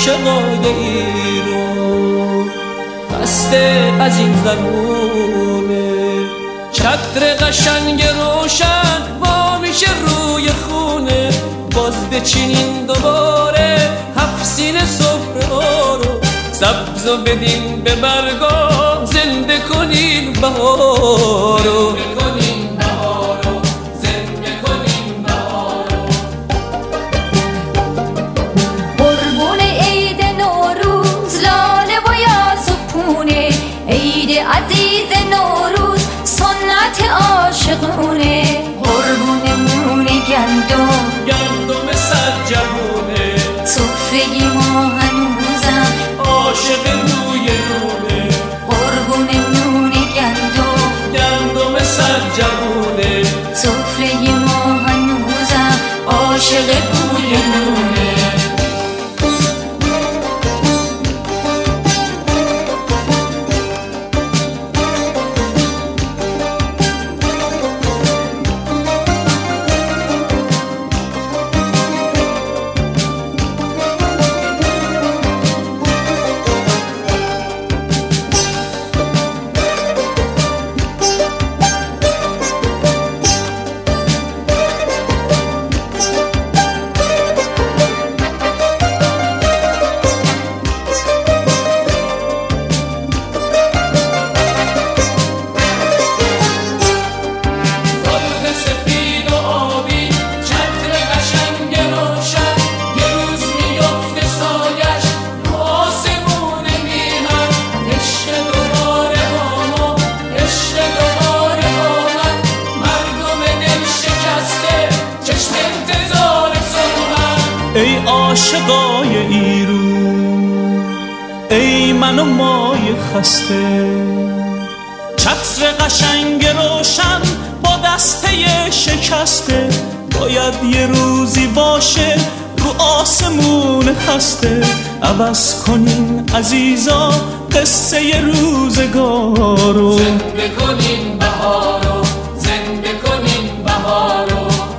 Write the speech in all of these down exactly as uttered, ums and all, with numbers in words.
عاشقای ایران خسته از این زمونه. چتر قشنگ روشن وا میشه روی خونه، باز بچینین دوباره هفت سینه سفره ها رو، سبز و بدین به برگا، زنده کنین بهارو. قربون عید نوروز لاله و یاس و پونه، عید عزیز نوروز سنت عاشقونه. قربون مون گندم گندم سرجمونه، سفره ما هنوزم عاشق روی نونه. قربون نون گندم گندم سرجمونه، سفره ما هنوزم عاشق روی نونه. ای عاشقای ایرون، ای من و مای خسته، چتر قشنگ روشن با دسته شکسته، باید یه روزی باشه رو آسمون خسته. عوض کنین عزیزا قصه روزگارو، زنده کنین بهارو، زنده کنین بهارو.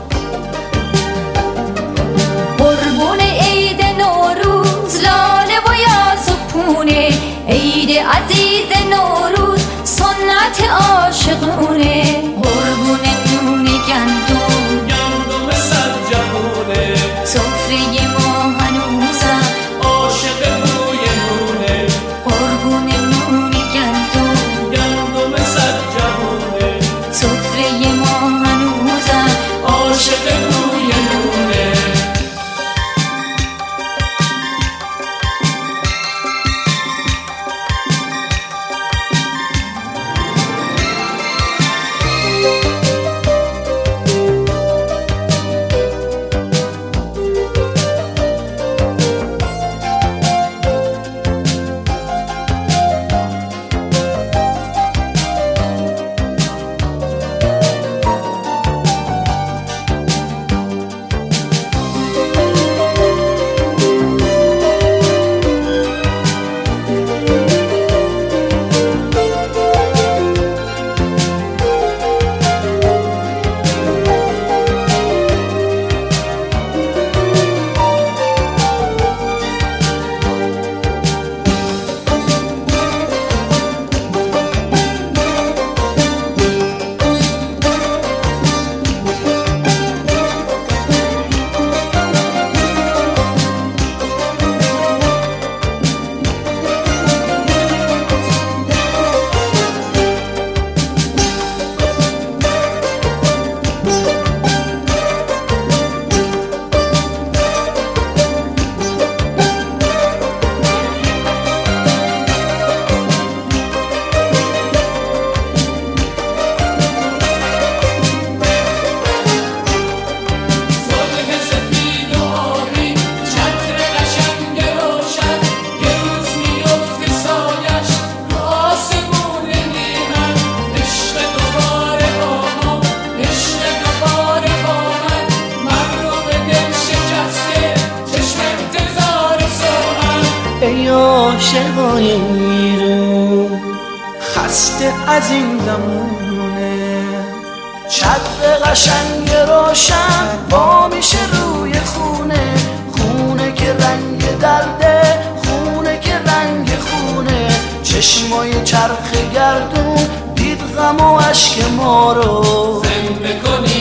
قربون عید نوروز لاله و یاس و پونه، عید عزیز نوروز سنت عاشقونه. قربون نون گندم گندم سرجمونه، سفره ما هنوزم عاشق روی نونه. قربون نون گندم گندم سرجمونه، سفره ما هنوزم عاشق روی نونه. ای عاشقای ایرون خسته از این زمونه، چتر قشنگ روشن وا میشه روی خونه، خونه که رنگ درده چشمای چرخ گردون دید غم و عشق ما رو زنده کنین